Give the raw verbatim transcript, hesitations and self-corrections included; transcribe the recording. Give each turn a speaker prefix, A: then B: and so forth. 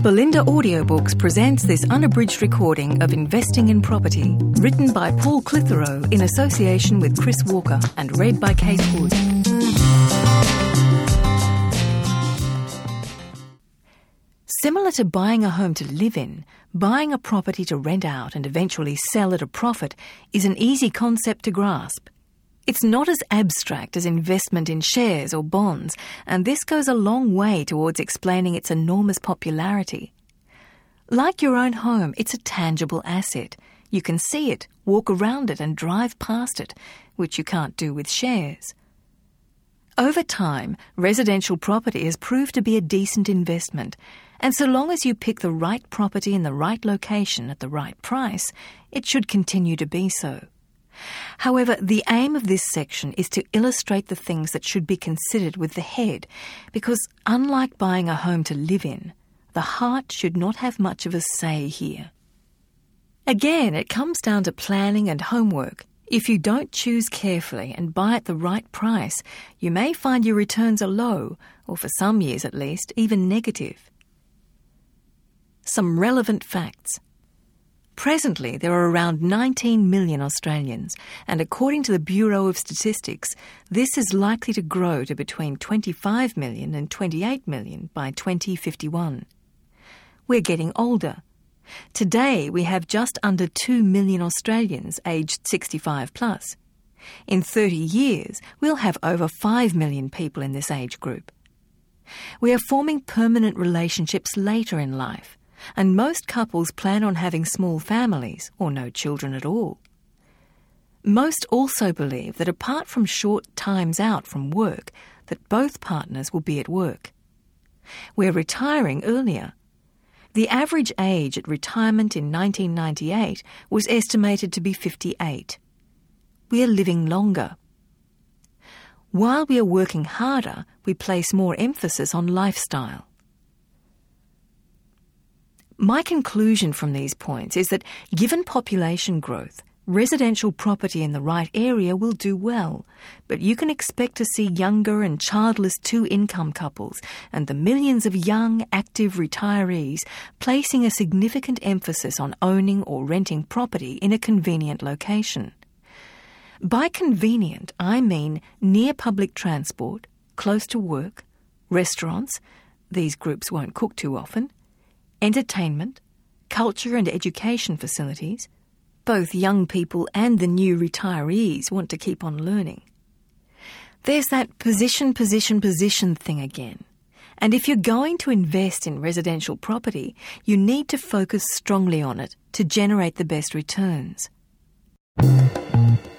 A: Belinda Audiobooks presents this unabridged recording of Investing in Property, written by Paul Clitheroe in association with Chris Walker and read by Kate Wood. Similar to buying a home to live in, buying a property to rent out and eventually sell at a profit is an easy concept to grasp. It's not as abstract as investment in shares or bonds, and this goes a long way towards explaining its enormous popularity. Like your own home, it's a tangible asset. You can see it, walk around it and drive past it, which you can't do with shares. Over time, residential property has proved to be a decent investment, and so long as you pick the right property in the right location at the right price, it should continue to be so. However, the aim of this section is to illustrate the things that should be considered with the head, because unlike buying a home to live in, the heart should not have much of a say here. Again, it comes down to planning and homework. If you don't choose carefully and buy at the right price, you may find your returns are low, or for some years at least, even negative. Some relevant facts. Presently, there are around nineteen million Australians, and according to the Bureau of Statistics, this is likely to grow to between twenty-five million and twenty-eight million by twenty fifty-one. We're getting older. Today, we have just under two million Australians aged sixty-five plus. In thirty years, we'll have over five million people in this age group. We are forming permanent relationships later in life, and most couples plan on having small families or no children at all. Most also believe that apart from short times out from work, that both partners will be at work. We're retiring earlier. The average age at retirement in nineteen ninety-eight was estimated to be fifty-eight. We are living longer. While we are working harder, we place more emphasis on lifestyle. My conclusion from these points is that given population growth, residential property in the right area will do well, but you can expect to see younger and childless two-income couples and the millions of young, active retirees placing a significant emphasis on owning or renting property in a convenient location. By convenient, I mean near public transport, close to work, restaurants — these groups won't cook too often — entertainment, culture and education facilities. Both young people and the new retirees want to keep on learning. There's that position, position, position thing again. And if you're going to invest in residential property, you need to focus strongly on it to generate the best returns.